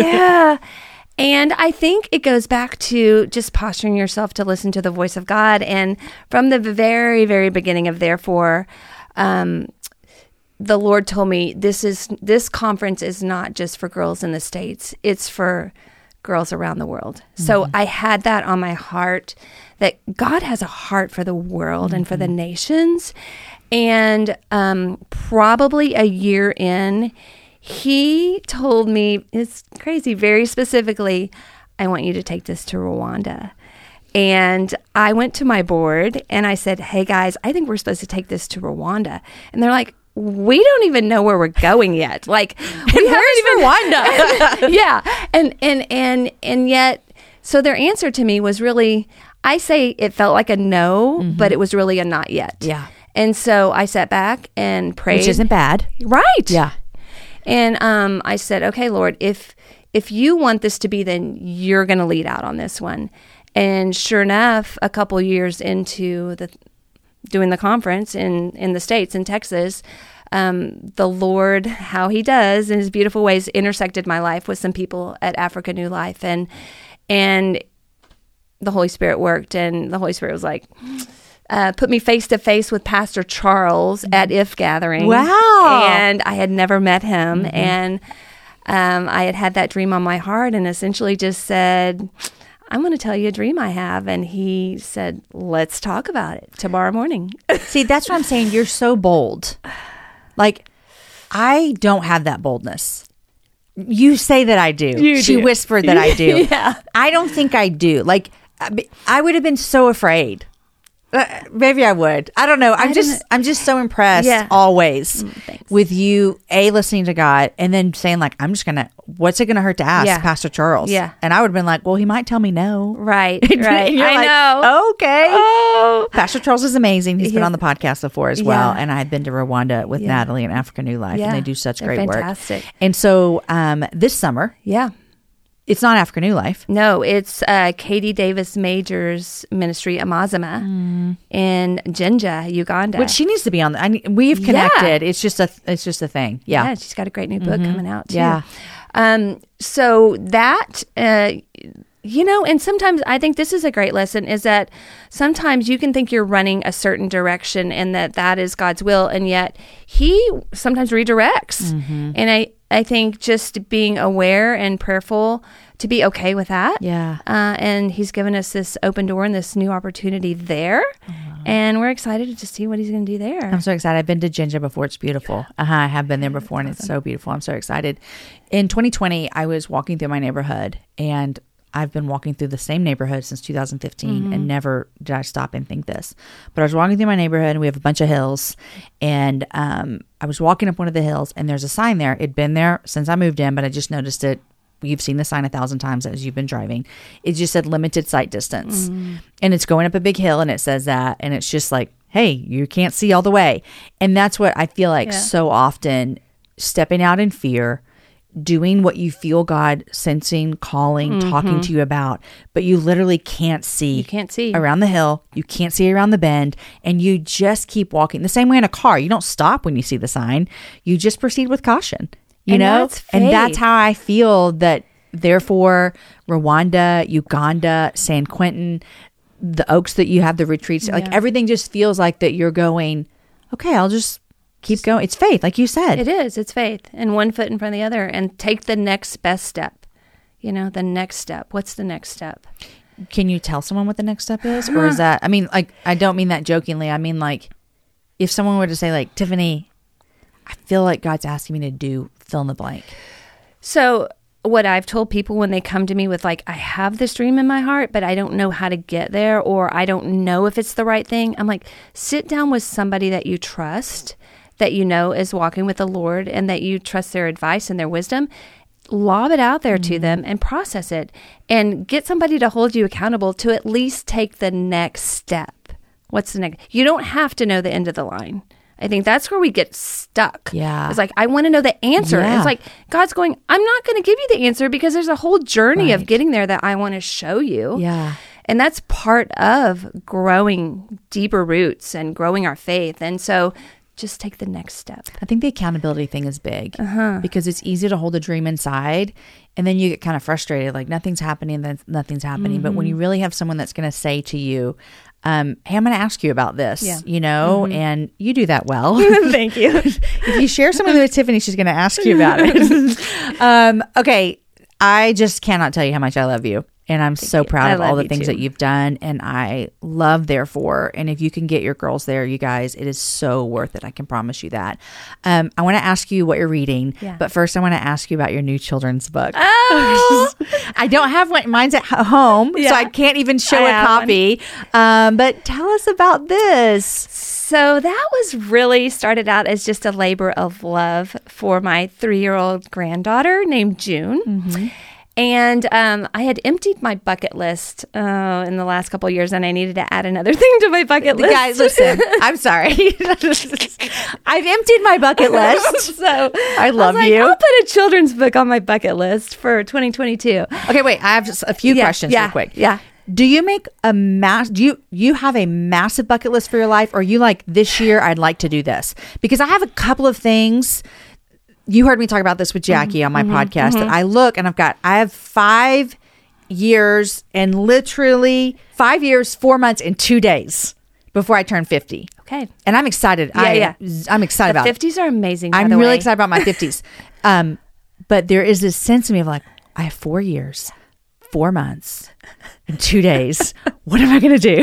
And I think it goes back to just posturing yourself to listen to the voice of God. And from the very, very beginning of Therefore, the Lord told me this conference is not just for girls in the States. It's for girls around the world. So I had that on my heart, that God has a heart for the world and for the nations. And probably a year in, he told me, it's crazy, very specifically, I want you to take this to Rwanda. And I went to my board and I said, hey guys, I think we're supposed to take this to Rwanda. And they're like, we don't even know where we're going yet. Like, we haven't even Rwanda. Yeah. And yet, so their answer to me was really, I say it felt like a no, but it was really a not yet. Yeah. And so I sat back and prayed. Which isn't bad. Right. Yeah. And I said, okay, Lord, if you want this to be, then you're going to lead out on this one. And sure enough, a couple years into doing the conference in the States, in Texas, the Lord, how he does in his beautiful ways, intersected my life with some people at Africa New Life. And the Holy Spirit worked, and the Holy Spirit was like, put me face to face with Pastor Charles at IF Gathering. Wow. And I had never met him. And I had that dream on my heart and essentially just said, I'm going to tell you a dream I have. And he said, let's talk about it tomorrow morning. See, that's what I'm saying. You're so bold. Like, I don't have that boldness. You say that I do. She whispered that I do. Yeah. I don't think I do. Like, I would have been so afraid. Maybe I would. I don't know. I'm just so impressed always with you, listening to God, and then saying like, what's it gonna hurt to ask Pastor Charles? Yeah. And I would have been like, well, he might tell me no. Right. And Right. you're I like, know. Okay. Oh. Pastor Charles is amazing. He's been on the podcast before as well. Yeah. And I had been to Rwanda with Natalie and Africa New Life, and they do such They're great fantastic. work. And so this summer, Yeah. it's not Africa New Life. No, it's Katie Davis Major's ministry, Amazima, in Jinja, Uganda. Which she needs to be on. We've connected. It's just a thing. Yeah. She's got a great new book coming out too. Yeah. So that, and sometimes I think this is a great lesson, is that sometimes you can think you're running a certain direction and that is God's will, and yet he sometimes redirects. And I think just being aware and prayerful to be okay with that. Yeah. And he's given us this open door and this new opportunity there. And we're excited to see what he's going to do there. I'm so excited. I've been to Jinja before. It's beautiful. I have been there before, and it's so beautiful. I'm so excited. In 2020, I was walking through my neighborhood, and I've been walking through the same neighborhood since 2015, and never did I stop and think this. But I was walking through my neighborhood, and we have a bunch of hills, and I was walking up one of the hills, and there's a sign there. It'd been there since I moved in, but I just noticed it. You've seen the sign 1,000 times as you've been driving. It just said limited sight distance, and it's going up a big hill, and it says that, and it's just like, hey, you can't see all the way. And that's what I feel like so often, stepping out in fear, doing what you feel God sensing, calling, talking to you about, but you literally can't see. You can't see around the hill. You can't see around the bend, and you just keep walking. The same way in a car, you don't stop when you see the sign. You just proceed with caution. You know, that's faith. And that's how I feel that. Therefore, Rwanda, Uganda, San Quentin, the Oaks that you have the retreats, like everything just feels like that. You're going, okay, I'll just keep going. It's faith, like you said. It is. It's faith. And one foot in front of the other, and take the next best step. The next step. What's the next step? Can you tell someone what the next step is? Or is that, I mean, like, I don't mean that jokingly. I mean, like, if someone were to say, like, Tiffany, I feel like God's asking me to do fill in the blank. So what I've told people when they come to me with like, I have this dream in my heart, but I don't know how to get there, or I don't know if it's the right thing. I'm like, sit down with somebody that you trust, that you know is walking with the Lord, and that you trust their advice and their wisdom. Lob it out there to them and process it, and get somebody to hold you accountable to at least take the next step. What's the next? You don't have to know the end of the line. I think that's where we get stuck. Yeah. It's like, I want to know the answer. Yeah. It's like, God's going, I'm not going to give you the answer because there's a whole journey of getting there that I want to show you. Yeah. And that's part of growing deeper roots and growing our faith. And so just take the next step. I think the accountability thing is big because it's easy to hold a dream inside, and then you get kind of frustrated, like nothing's happening, then nothing's happening. But when you really have someone that's going to say to you, hey, I'm going to ask you about this, and you do that well. Thank you. If you share something with Tiffany, she's going to ask you about it. Okay. I just cannot tell you how much I love you. And I'm so proud of all the things that you've done. And I love Therefore. And if you can get your girls there, you guys, it is so worth it. I can promise you that. I want to ask you what you're reading. Yeah. But first, I want to ask you about your new children's book. Oh! I don't have one. Mine's at home, so I can't even show a copy. But tell us about this. So that was really started out as just a labor of love for my 3-year-old granddaughter named June. Mm-hmm. And I had emptied my bucket list in the last couple of years, and I needed to add another thing to my bucket list. Guys, listen, I'm sorry. I've emptied my bucket list. So I love you. I'll put a children's book on my bucket list for 2022. Okay, wait. I have just a few questions real quick. Yeah. Do you make do you have a massive bucket list for your life, or are you like, this year I'd like to do this? Because I have a couple of things. You heard me talk about this with Jackie on my podcast. That I look and I have 5 years and literally 5 years, 4 months, and 2 days before I turn 50. Okay. And I'm excited. I'm excited about it. The 50s are amazing. I'm really excited about my 50s. But there is this sense of me of like, I have 4 years, 4 months, and 2 days. What am I going to do?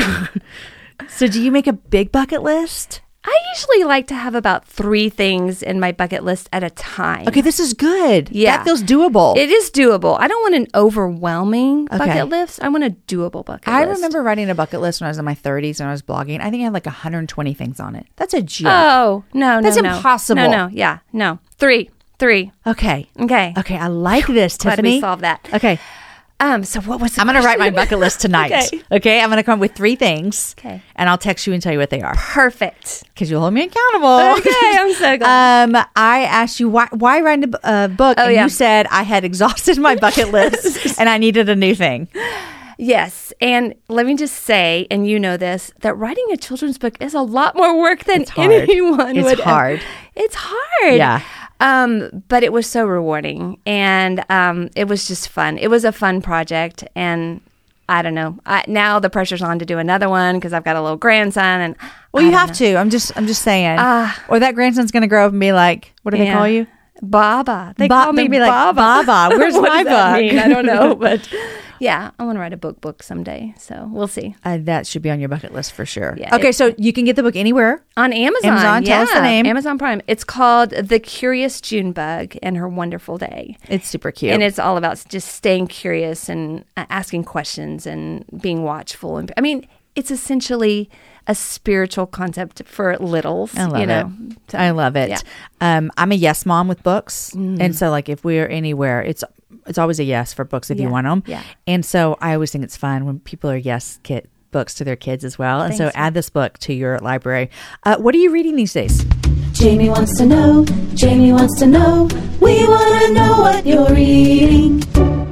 So do you make a big bucket list? I usually like to have about 3 things in my bucket list at a time. Okay, this is good. Yeah. That feels doable. It is doable. I don't want an overwhelming bucket list. I want a doable bucket list. I remember writing a bucket list when I was in my 30s and I was blogging. I think I had like 120 things on it. That's a joke. Oh, no. That's impossible. No. Yeah, no. 3. Okay. Okay. I like this, Tiffany. Glad we solved that. Okay. So what was the I'm going to write my bucket list tonight. Okay. I'm going to come up with 3 things. Okay. And I'll text you and tell you what they are. Perfect. Because you'll hold me accountable. Okay. I'm so glad. I asked you why write a book, and you said I had exhausted my bucket list and I needed a new thing. Yes. And let me just say, and you know this, that writing a children's book is a lot more work than anyone would. It's hard. It's hard. Yeah. But it was so rewarding, and it was just fun. It was a fun project, and I don't know. Now the pressure's on to do another one because I've got a little grandson, and you have to. I'm just saying. Or that grandson's going to grow up and be like, what do they call you? Baba. They call me like, Baba. Where's my book? I don't know, but yeah, I want to write a book someday. So we'll see. That should be on your bucket list for sure. Yeah, okay, so you can get the book anywhere on Amazon. Tell us the name. Amazon Prime. It's called The Curious June Bug and Her Wonderful Day. It's super cute, and it's all about just staying curious and asking questions and being watchful. And I mean, it's essentially a spiritual concept for littles. I love it. So, I love it. Yeah. I'm a yes mom with books, and so like if we're anywhere, it's always a yes for books if you want them. Yeah. And so I always think it's fun when people are books to their kids as well. And so add this book to your library. What are you reading these days? Jamie wants to know. Jamie wants to know. We want to know what you're reading.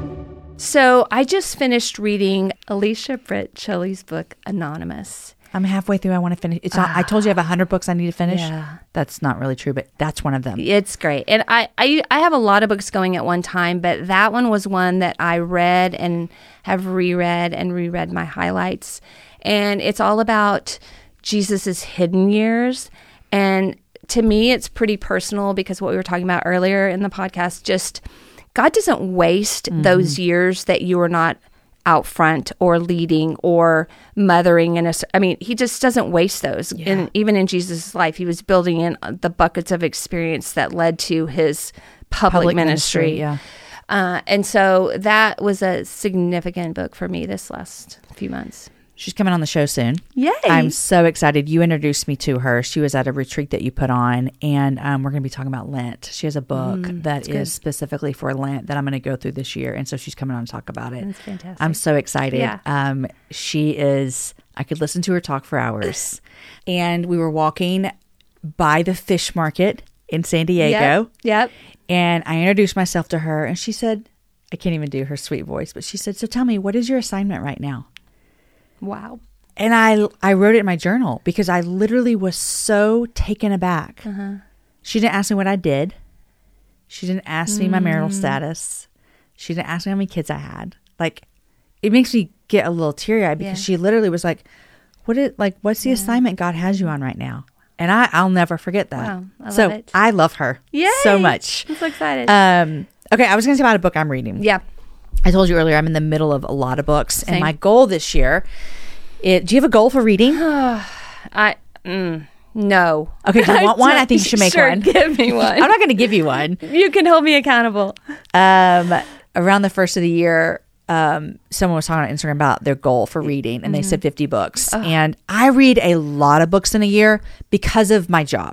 So I just finished reading Alicia Britt Chilley's book, Anonymous. I'm halfway through. I want to finish. I told you I have 100 books I need to finish. Yeah. That's not really true, but that's one of them. It's great. And I have a lot of books going at one time, but that one was one that I read and have reread my highlights. And it's all about Jesus's hidden years. And to me, it's pretty personal because what we were talking about earlier in the podcast, just God doesn't waste those years that you are not out front or leading or mothering he just doesn't waste those. Yeah. And even in Jesus' life, he was building in the buckets of experience that led to his public ministry. Yeah. And so that was a significant book for me this last few months. She's coming on the show soon. Yay. I'm so excited. You introduced me to her. She was at a retreat that you put on, and we're going to be talking about Lent. She has a book that is specifically for Lent that I'm going to go through this year, and so she's coming on to talk about it. That's fantastic. I'm so excited. Yeah. She is, I could listen to her talk for hours. And we were walking by the fish market in San Diego. Yep. And I introduced myself to her, and she said, I can't even do her sweet voice, but she said, so tell me, what is your assignment right now? Wow. And I wrote it in my journal because I literally was so taken aback. She didn't ask me what I did. She didn't ask me my marital status. She didn't ask me how many kids I had. Like, it makes me get a little teary-eyed because she literally was like, what's the assignment God has you on right now? And I'll never forget that. Wow. I love it. I love her so much. I'm so excited. Okay, I was going to say about a book I'm reading. Yeah. I told you earlier I'm in the middle of a lot of books. Same. And my goal this year, do you have a goal for reading? No. Okay, do you want one? I think you should make one. Give me one. I'm not going to give you one. You can hold me accountable. Around the first of the year, someone was talking on Instagram about their goal for reading, and they said 50 books. And I read a lot of books in a year because of my job.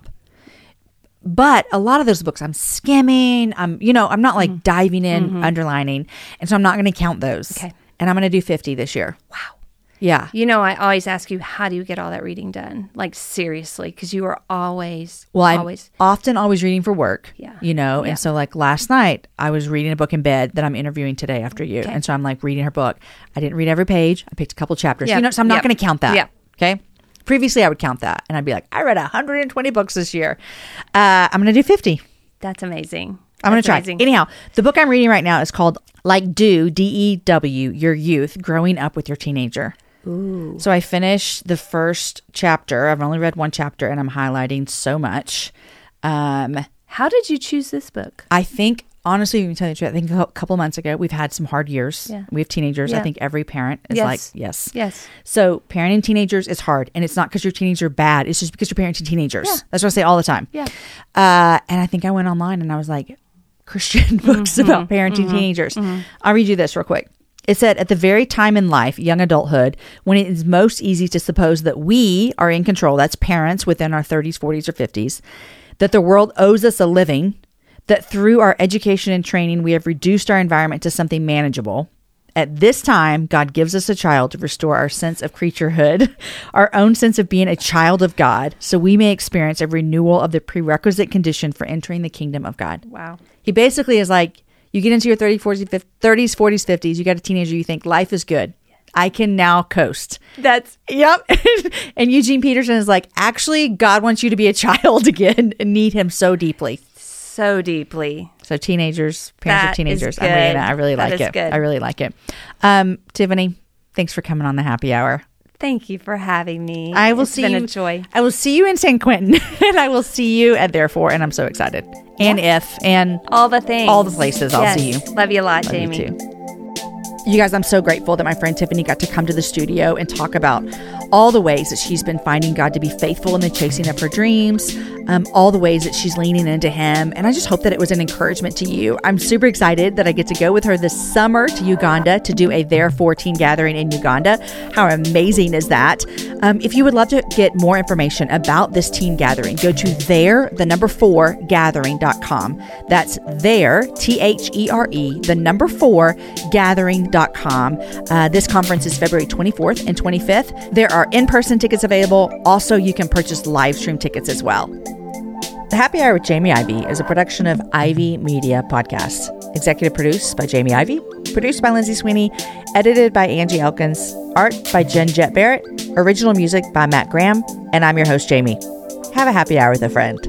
But a lot of those books I'm skimming. I'm not like diving in, underlining. And so I'm not going to count those. Okay. And I'm going to do 50 this year. Wow. Yeah. I always ask you, how do you get all that reading done? Like, seriously, because you are always, I'm often always reading for work, Yeah. And so like last night I was reading a book in bed that I'm interviewing today after you. Okay. And so I'm like reading her book. I didn't read every page. I picked a couple chapters, Yep. so I'm not Yep. going to count that. Yep. Okay. Previously I would count that and I'd be like, I read 120 books this year. I'm going to do 50. That's amazing. I'm going to try. Amazing. Anyhow, the book I'm reading right now is called Like Do, D-E-W, Your Youth, Growing Up with Your Teenager. Ooh. So I finished the first chapter. I've only read one chapter and I'm highlighting so much. How did you choose this book? I think, honestly, to tell you the truth, I think a couple of months ago, we've had some hard years. Yeah. We have teenagers. Yeah. I think every parent is Yes. like, yes. Yes. So parenting teenagers is hard. And it's not because your teenagers are bad. It's just because you're parenting teenagers. Yeah. That's what I say all the time. Yeah. And I think I went online and I was like, Christian books about parenting teenagers. I'll read you this real quick. It said, at the very time in life, young adulthood, when it is most easy to suppose that we are in control, that's parents within our 30s, 40s, or 50s, that the world owes us a living, that through our education and training, we have reduced our environment to something manageable. At this time, God gives us a child to restore our sense of creaturehood, our own sense of being a child of God, so we may experience a renewal of the prerequisite condition for entering the kingdom of God. Wow. He basically is like, you get into your 30s, 40s, 50s, you got a teenager, you think life is good. I can now coast. Yep. And Eugene Peterson is like, actually, God wants you to be a child again and need him so deeply. So deeply. So teenagers, parents That of teenagers, is I'm reading good. that. I really That like is it. good. I really like it. Tiffany, thanks for coming on the happy hour. Thank you for having me. I will It's see been you. a joy. I will see you in San Quentin, and I will see you at Therefore, and I'm so excited. And and All the things. all the places. I'll see you. Love you a lot, Love you Jamie. too. You guys, I'm so grateful that my friend Tiffany got to come to the studio and talk about all the ways that she's been finding God to be faithful in the chasing of her dreams, all the ways that she's leaning into Him. And I just hope that it was an encouragement to you. I'm super excited that I get to go with her this summer to Uganda to do a Therefore teen gathering in Uganda. How amazing is that? If you would love to get more information about this teen gathering, go to their4gathering.com. That's there, THERE, 4gathering.com. This conference is February 24th and 25th. There are in-person tickets available. Also, you can purchase live stream tickets as well. The Happy Hour with Jamie Ivey is a production of Ivy Media Podcasts. Executive produced by Jamie Ivey, produced by Lindsay Sweeney, edited by Angie Elkins, art by Jen Jett Barrett, original music by Matt Graham, and I'm your host, Jamie. Have a happy hour with a friend.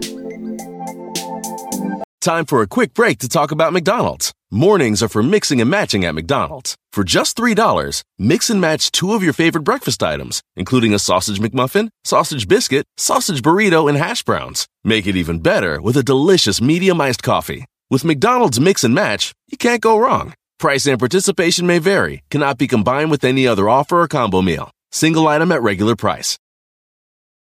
Time for a quick break to talk about McDonald's. Mornings are for mixing and matching at McDonald's. For just $3, mix and match 2 of your favorite breakfast items, including a sausage McMuffin, sausage biscuit, sausage burrito, and hash browns. Make it even better with a delicious medium-iced coffee. With McDonald's Mix and Match, you can't go wrong. Price and participation may vary, cannot be combined with any other offer or combo meal. Single item at regular price.